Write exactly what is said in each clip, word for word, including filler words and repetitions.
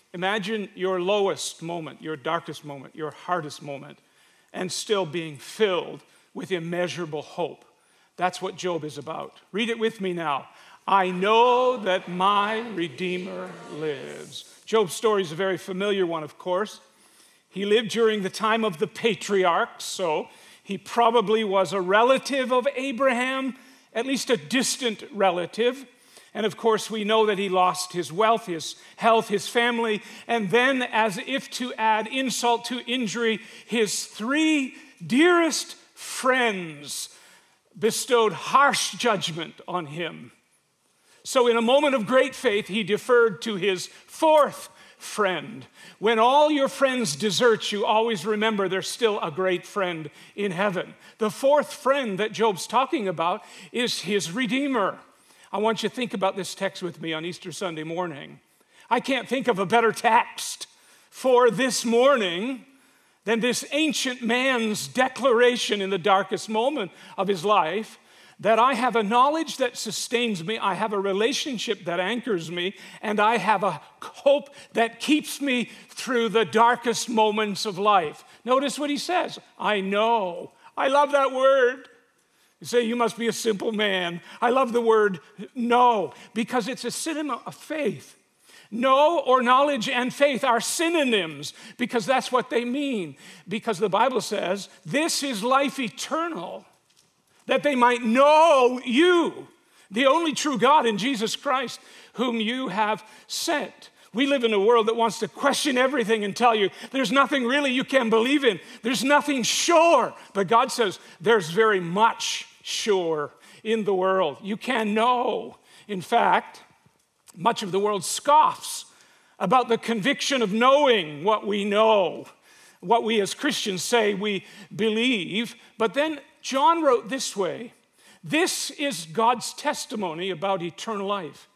Imagine your lowest moment, your darkest moment, your hardest moment, and still being filled with immeasurable hope. That's what Job is about. Read it with me now. I know that my Redeemer lives. Job's story is a very familiar one, of course. He lived during the time of the patriarchs, so he probably was a relative of Abraham, at least a distant relative. And of course, we know that he lost his wealth, his health, his family, and then, as if to add insult to injury, his three dearest friends bestowed harsh judgment on him. So in a moment of great faith, he deferred to his fourth friend. When all your friends desert you, always remember there's still a great friend in heaven. The fourth friend that Job's talking about is his Redeemer. I want you to think about this text with me on Easter Sunday morning. I can't think of a better text for this morning than this ancient man's declaration in the darkest moment of his life, that I have a knowledge that sustains me, I have a relationship that anchors me, and I have a hope that keeps me through the darkest moments of life. Notice what he says, I know. I love that word. You say, you must be a simple man. I love the word know, because it's a synonym of faith. Know or knowledge and faith are synonyms, because that's what they mean. Because the Bible says, this is life eternal, that they might know you, the only true God in Jesus Christ, whom you have sent. We live in a world that wants to question everything and tell you there's nothing really you can believe in. There's nothing sure. But God says there's very much sure in the world. You can know. In fact, much of the world scoffs about the conviction of knowing what we know, what we as Christians say we believe. But then John wrote this way, this is God's testimony about eternal life.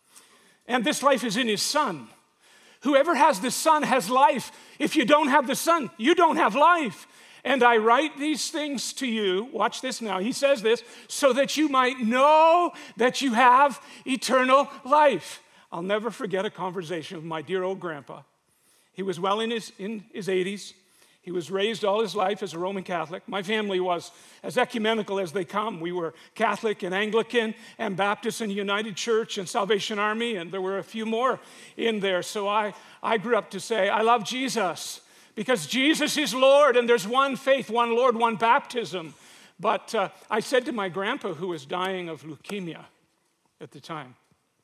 And this life is in his Son. Whoever has the Son has life. If you don't have the Son, you don't have life. And I write these things to you, watch this now, he says this, so that you might know that you have eternal life. I'll never forget a conversation with my dear old grandpa. He was well in his, in his eighties. He was raised all his life as a Roman Catholic. My family was as ecumenical as they come. We were Catholic and Anglican and Baptist and United Church and Salvation Army, and there were a few more in there. So I, I grew up to say, I love Jesus because Jesus is Lord, and there's one faith, one Lord, one baptism. But uh, I said to my grandpa, who was dying of leukemia at the time,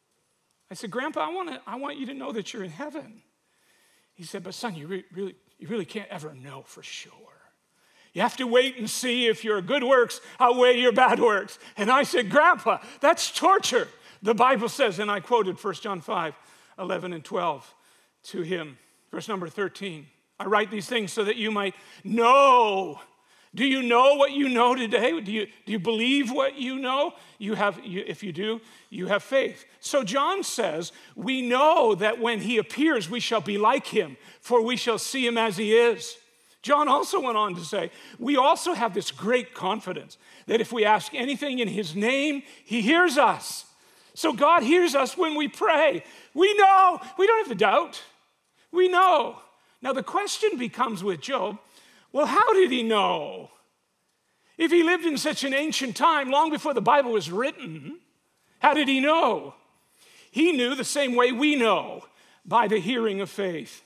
I said, Grandpa, I want to, I want you to know that you're in heaven. He said, but son, you re- really... You really can't ever know for sure. You have to wait and see if your good works outweigh your bad works. And I said, Grandpa, that's torture. The Bible says, and I quoted First John five, eleven and twelve to him. Verse number thirteen. I write these things so that you might know. Do you know what you know today? Do you, do you believe what you know? You have, you, if you do, you have faith. So John says, we know that when he appears, we shall be like him, for we shall see him as he is. John also went on to say, we also have this great confidence that if we ask anything in his name, he hears us. So God hears us when we pray. We know. We don't have to doubt. We know. Now the question becomes with Job, well, how did he know? If he lived in such an ancient time, long before the Bible was written, how did he know? He knew the same way we know, by the hearing of faith.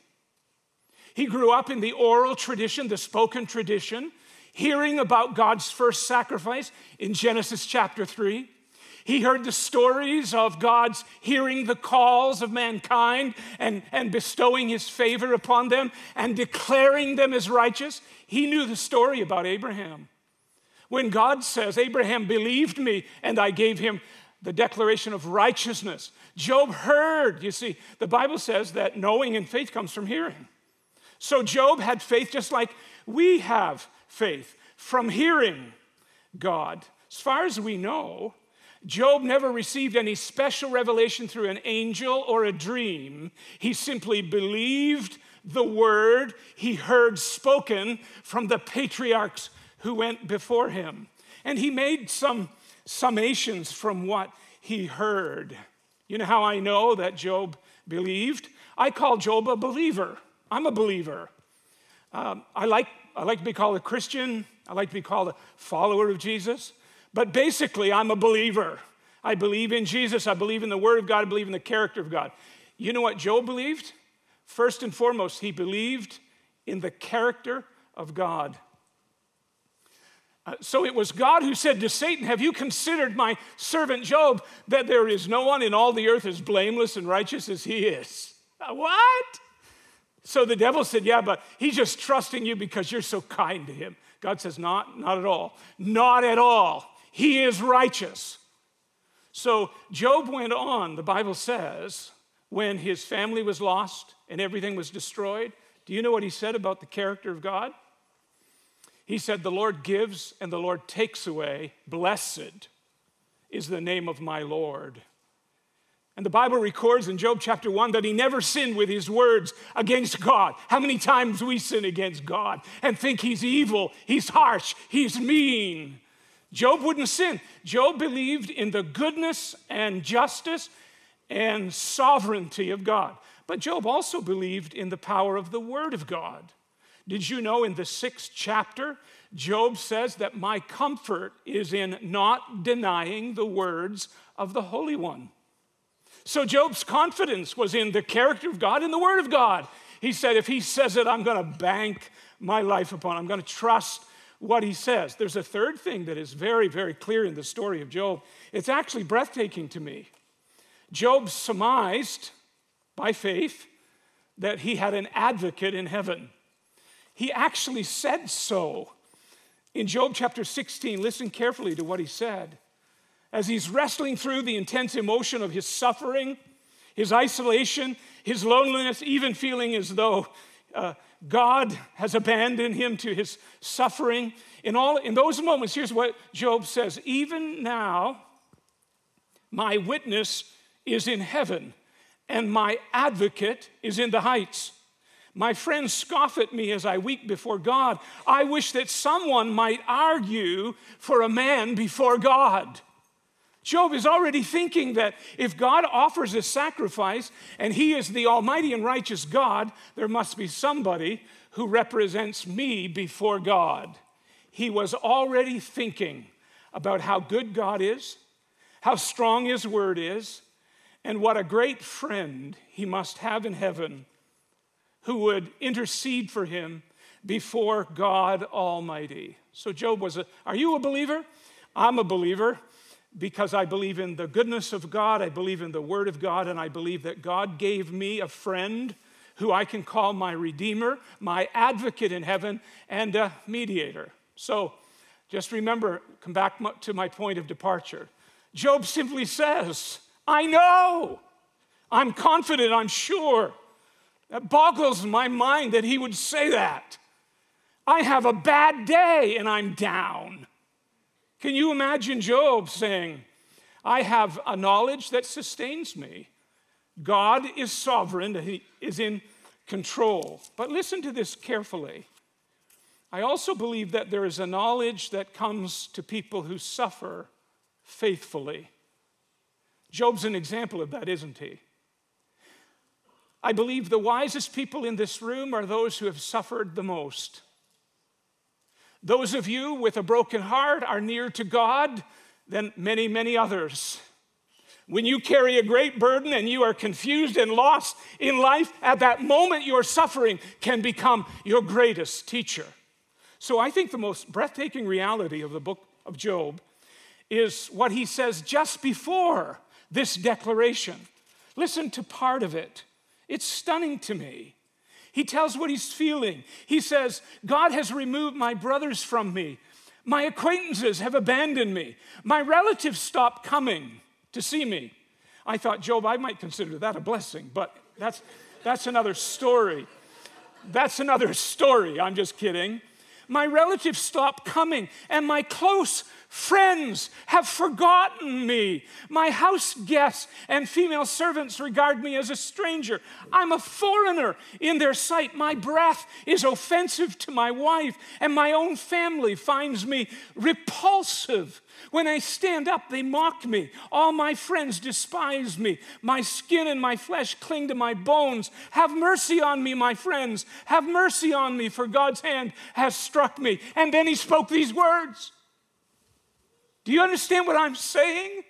He grew up in the oral tradition, the spoken tradition, hearing about God's first sacrifice in Genesis chapter three. He heard the stories of God's hearing the calls of mankind and, and bestowing his favor upon them and declaring them as righteous. He knew the story about Abraham. When God says, Abraham believed me and I gave him the declaration of righteousness. Job heard. You see, the Bible says that knowing and faith comes from hearing. So Job had faith just like we have faith from hearing God. As far as we know, Job never received any special revelation through an angel or a dream. He simply believed the word he heard spoken from the patriarchs who went before him. And he made some summations from what he heard. You know how I know that Job believed? I call Job a believer. I'm a believer. Um, I like I like to be called a Christian. I like to be called a follower of Jesus. But basically, I'm a believer. I believe in Jesus. I believe in the Word of God. I believe in the character of God. You know what Job believed? First and foremost, he believed in the character of God. Uh, so it was God who said to Satan, have you considered my servant Job, that there is no one in all the earth as blameless and righteous as he is? Uh, what? So the devil said, yeah, but he's just trusting you because you're so kind to him. God says, not, not at all. Not at all. He is righteous. So Job went on, the Bible says, when his family was lost and everything was destroyed. Do you know what he said about the character of God? He said, the Lord gives and the Lord takes away. Blessed is the name of my Lord. And the Bible records in Job chapter one that he never sinned with his words against God. How many times we sin against God and think he's evil, he's harsh, he's mean. Job wouldn't sin. Job believed in the goodness and justice and sovereignty of God. But Job also believed in the power of the Word of God. Did you know in the sixth chapter, Job says that my comfort is in not denying the words of the Holy One. So Job's confidence was in the character of God and the Word of God. He said, if he says it, I'm going to bank my life upon it. I'm going to trust what he says. There's a third thing that is very, very clear in the story of Job. It's actually breathtaking to me. Job surmised by faith that he had an advocate in heaven. He actually said so. In Job chapter sixteen, listen carefully to what he said. As he's wrestling through the intense emotion of his suffering, his isolation, his loneliness, even feeling as though uh, God has abandoned him to his suffering. In, all, in those moments, here's what Job says, even now, my witness is in heaven, and my advocate is in the heights. My friends scoff at me as I weep before God. I wish that someone might argue for a man before God. Job is already thinking that if God offers a sacrifice and he is the almighty and righteous God, there must be somebody who represents me before God. He was already thinking about how good God is, how strong his word is, and what a great friend he must have in heaven who would intercede for him before God Almighty. So Job was a, are you a believer? I'm a believer because I believe in the goodness of God, I believe in the word of God, and I believe that God gave me a friend who I can call my redeemer, my advocate in heaven, and a mediator. So just remember, come back to my point of departure. Job simply says, I know, I'm confident, I'm sure. That boggles my mind that he would say that. I have a bad day and I'm down. Can you imagine Job saying, I have a knowledge that sustains me. God is sovereign, he is in control. But listen to this carefully. I also believe that there is a knowledge that comes to people who suffer faithfully. Job's an example of that, isn't he? I believe the wisest people in this room are those who have suffered the most. Those of you with a broken heart are nearer to God than many, many others. When you carry a great burden and you are confused and lost in life, at that moment your suffering can become your greatest teacher. So I think the most breathtaking reality of the book of Job is what he says just before this declaration. Listen to part of it. It's stunning to me. He tells what he's feeling. He says, God has removed my brothers from me. My acquaintances have abandoned me. My relatives stopped coming to see me. I thought, Job, I might consider that a blessing, but that's, that's another story. That's another story. I'm just kidding. My relatives stopped coming, and my close friends have forgotten me. My house guests and female servants regard me as a stranger. I'm a foreigner in their sight. My breath is offensive to my wife, and my own family finds me repulsive. When I stand up, they mock me. All my friends despise me. My skin and my flesh cling to my bones. Have mercy on me, my friends. Have mercy on me, for God's hand has struck me. And then he spoke these words. Do you understand what I'm saying?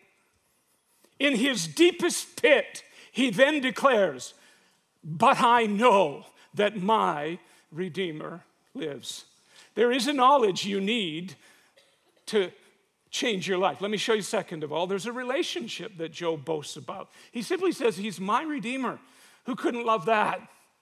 In his deepest pit, he then declares, but I know that my Redeemer lives. There is a knowledge you need to change your life. Let me show you second of all. There's a relationship that Job boasts about. He simply says, he's my Redeemer. Who couldn't love that?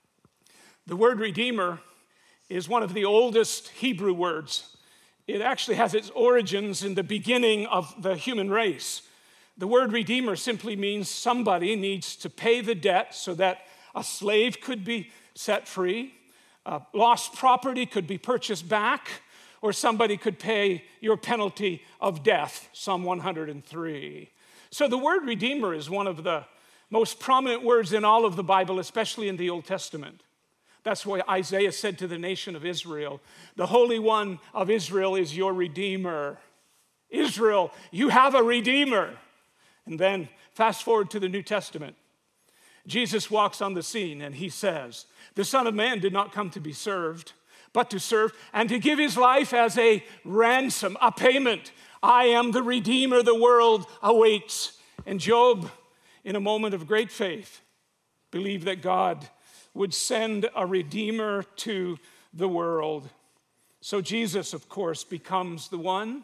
The word Redeemer is one of the oldest Hebrew words. It actually has its origins in the beginning of the human race. The word Redeemer simply means somebody needs to pay the debt so that a slave could be set free, uh, lost property could be purchased back, or somebody could pay your penalty of death, Psalm one hundred three. So the word Redeemer is one of the most prominent words in all of the Bible, especially in the Old Testament. That's why Isaiah said to the nation of Israel, the Holy One of Israel is your Redeemer. Israel, you have a Redeemer. And then fast forward to the New Testament. Jesus walks on the scene and he says, the Son of Man did not come to be served, but to serve and to give his life as a ransom, a payment. I am the Redeemer the world awaits. And Job, in a moment of great faith, believed that God would send a Redeemer to the world. So Jesus, of course, becomes the one.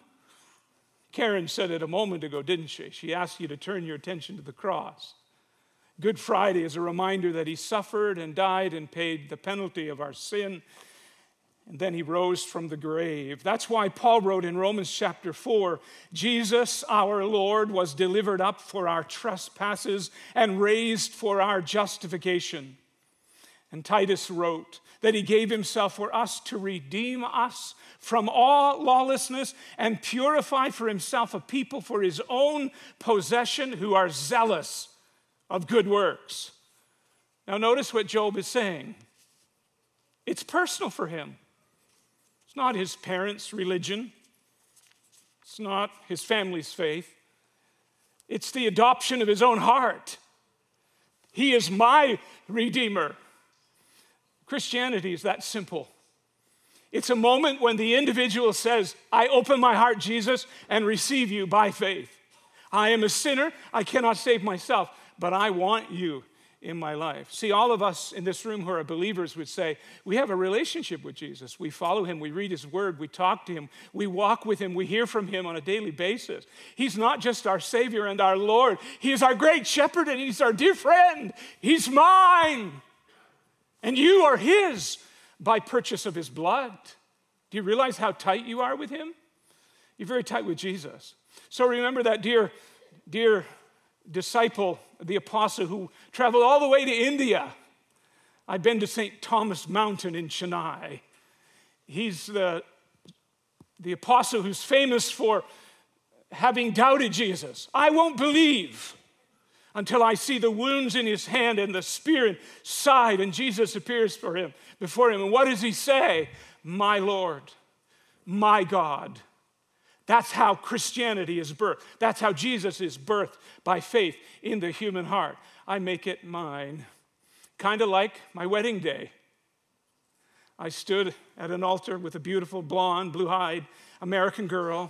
Karen said it a moment ago, didn't she? She asked you to turn your attention to the cross. Good Friday is a reminder that he suffered and died and paid the penalty of our sin. And then he rose from the grave. That's why Paul wrote in Romans chapter four, Jesus, our Lord, was delivered up for our trespasses and raised for our justification. And Titus wrote that he gave himself for us to redeem us from all lawlessness and purify for himself a people for his own possession who are zealous of good works. Now notice what Job is saying. It's personal for him. It's not his parents' religion. It's not his family's faith. It's the adoption of his own heart. He is my Redeemer. Christianity is that simple. It's a moment when the individual says, I open my heart, Jesus, and receive you by faith. I am a sinner. I cannot save myself, but I want you in my life. See, all of us in this room who are believers would say, we have a relationship with Jesus. We follow him. We read his word. We talk to him. We walk with him. We hear from him on a daily basis. He's not just our Savior and our Lord. He is our great shepherd, and he's our dear friend. He's mine. And you are his by purchase of his blood. Do you realize how tight you are with him? You're very tight with Jesus. So remember that dear, dear disciple, the apostle who traveled all the way to India. I've been to Saint Thomas Mountain in Chennai. He's the, the apostle who's famous for having doubted Jesus. I won't believe until I see the wounds in his hand and the spear in side, and Jesus appears for him, before him. And what does he say? My Lord, my God. That's how Christianity is birthed. That's how Jesus is birthed, by faith in the human heart. I make it mine. Kind of like my wedding day. I stood at an altar with a beautiful blonde, blue-eyed American girl.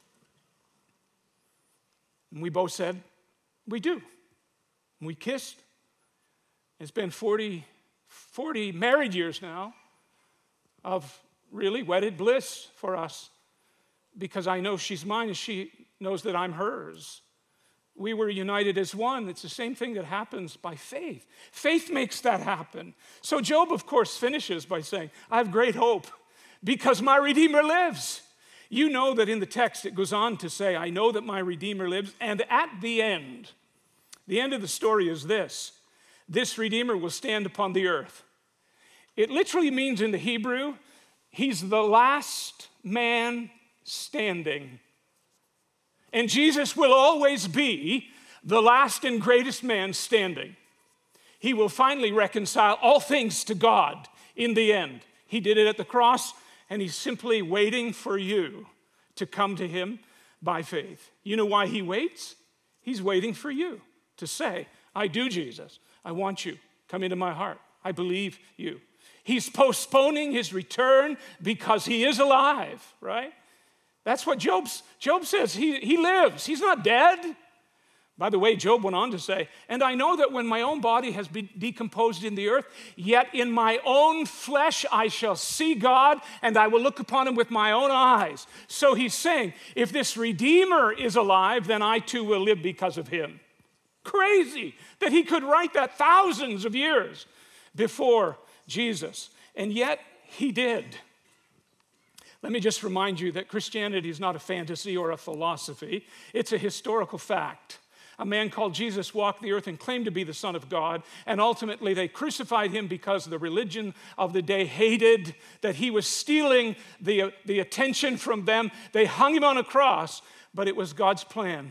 And we both said, we do. We kissed. It's been forty, forty married years now of really wedded bliss for us, because I know she's mine and she knows that I'm hers. We were united as one. It's the same thing that happens by faith. Faith makes that happen. So Job, of course, finishes by saying, I have great hope because my Redeemer lives. You know that in the text it goes on to say, I know that my Redeemer lives. And at the end, the end of the story is this. This Redeemer will stand upon the earth. It literally means in the Hebrew, he's the last man standing. And Jesus will always be the last and greatest man standing. He will finally reconcile all things to God in the end. He did it at the cross, and he's simply waiting for you to come to him by faith. You know why he waits? He's waiting for you to say, I do, Jesus. I want you. Come into my heart. I believe you. He's postponing his return because he is alive, right? That's what Job's, Job says. He, he lives. He's not dead. By the way, Job went on to say, and I know that when my own body has been decomposed in the earth, yet in my own flesh I shall see God, and I will look upon him with my own eyes. So he's saying, if this Redeemer is alive, then I too will live because of him. Crazy that he could write that thousands of years before Jesus, and yet he did. Let me just remind you that Christianity is not a fantasy or a philosophy. It's a historical fact. A man called Jesus walked the earth and claimed to be the Son of God, and ultimately they crucified him because the religion of the day hated that he was stealing the, the attention from them. They hung him on a cross, but it was God's plan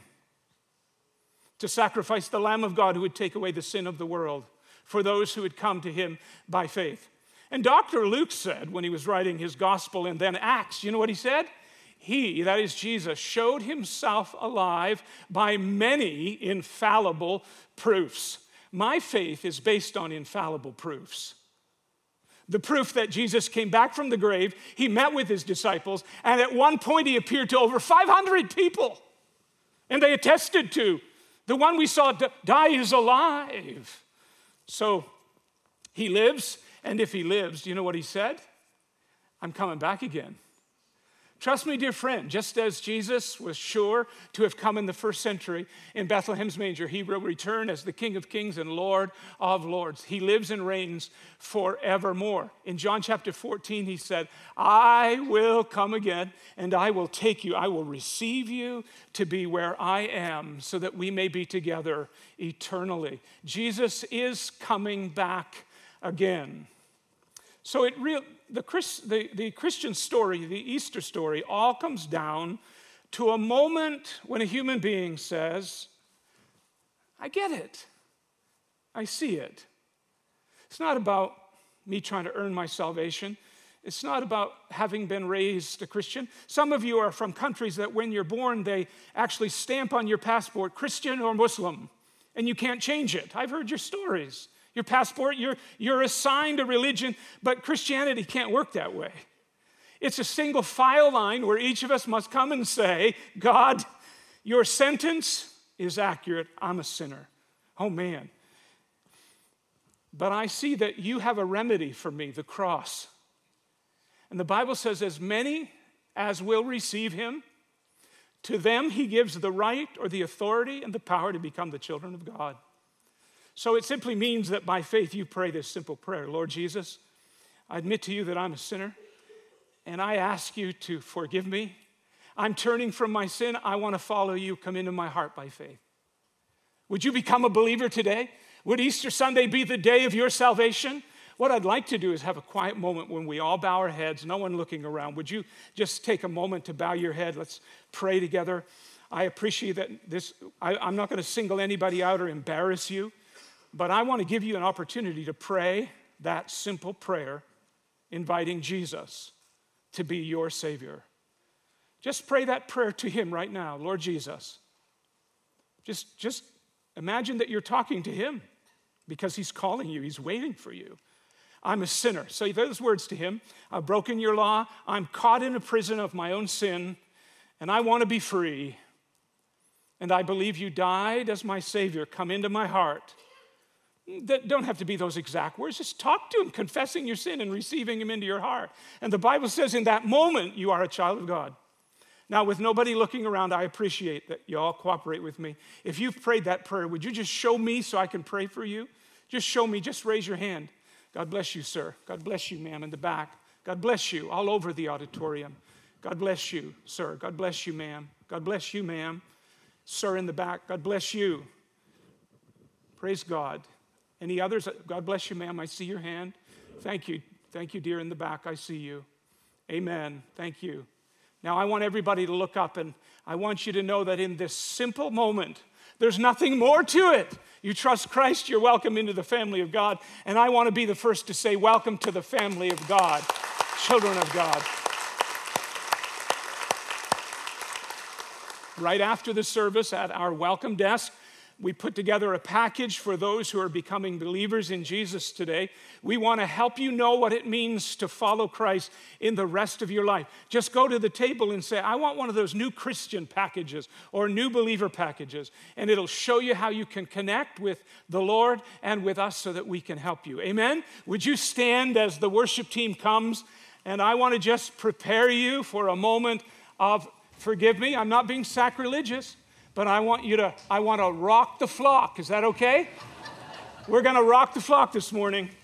to sacrifice the Lamb of God who would take away the sin of the world for those who would come to him by faith. And Doctor Luke said when he was writing his gospel and then Acts, you know what he said? He, that is Jesus, showed himself alive by many infallible proofs. My faith is based on infallible proofs. The proof that Jesus came back from the grave, he met with his disciples, and at one point he appeared to over five hundred people. And they attested to, the one we saw die is alive. So he lives. And if he lives, do you know what he said? I'm coming back again. Trust me, dear friend, just as Jesus was sure to have come in the first century in Bethlehem's manger, he will return as the King of Kings and Lord of Lords. He lives and reigns forevermore. In John chapter fourteen, he said, I will come again and I will take you. I will receive you to be where I am so that we may be together eternally. Jesus is coming back again. So it real the, Chris, the, the Christian story, the Easter story, all comes down to a moment when a human being says, I get it. I see it. It's not about me trying to earn my salvation. It's not about having been raised a Christian. Some of you are from countries that when you're born, they actually stamp on your passport, Christian or Muslim, and you can't change it. I've heard your stories. Your passport, you're, you're assigned a religion, but Christianity can't work that way. It's a single file line where each of us must come and say, God, your sentence is accurate. I'm a sinner. Oh, man. But I see that you have a remedy for me, the cross. And the Bible says, as many as will receive him, to them he gives the right or the authority and the power to become the children of God. So it simply means that by faith you pray this simple prayer. Lord Jesus, I admit to you that I'm a sinner, and I ask you to forgive me. I'm turning from my sin. I want to follow you. Come into my heart by faith. Would you become a believer today? Would Easter Sunday be the day of your salvation? What I'd like to do is have a quiet moment when we all bow our heads, no one looking around. Would you just take a moment to bow your head? Let's pray together. I appreciate that this, I, I'm not going to single anybody out or embarrass you. But I want to give you an opportunity to pray that simple prayer, inviting Jesus to be your Savior. Just pray that prayer to him right now. Lord Jesus, just, just imagine that you're talking to him because he's calling you. He's waiting for you. I'm a sinner. Say those words to him. I've broken your law. I'm caught in a prison of my own sin, and I want to be free. And I believe you died as my Savior. Come into my heart. That don't have to be those exact words. Just talk to him, confessing your sin and receiving him into your heart. And the Bible says in that moment, you are a child of God. Now, with nobody looking around, I appreciate that you all cooperate with me. If you've prayed that prayer, would you just show me so I can pray for you? Just show me. Just raise your hand. God bless you, sir. God bless you, ma'am, in the back. God bless you all over the auditorium. God bless you, sir. God bless you, ma'am. God bless you, ma'am. Sir, in the back. God bless you. Praise God. Any others? God bless you, ma'am. I see your hand. Thank you. Thank you, dear, in the back. I see you. Amen. Thank you. Now, I want everybody to look up, and I want you to know that in this simple moment, there's nothing more to it. You trust Christ, you're welcome into the family of God. And I want to be the first to say, welcome to the family of God, children of God. Right after the service at our welcome desk, we put together a package for those who are becoming believers in Jesus today. We want to help you know what it means to follow Christ in the rest of your life. Just go to the table and say, I want one of those new Christian packages or new believer packages. And it'll show you how you can connect with the Lord and with us so that we can help you. Amen? Would you stand as the worship team comes? And I want to just prepare you for a moment of, forgive me, I'm not being sacrilegious, but I want you to, I want to rock the flock. Is that okay? We're going to rock the flock this morning.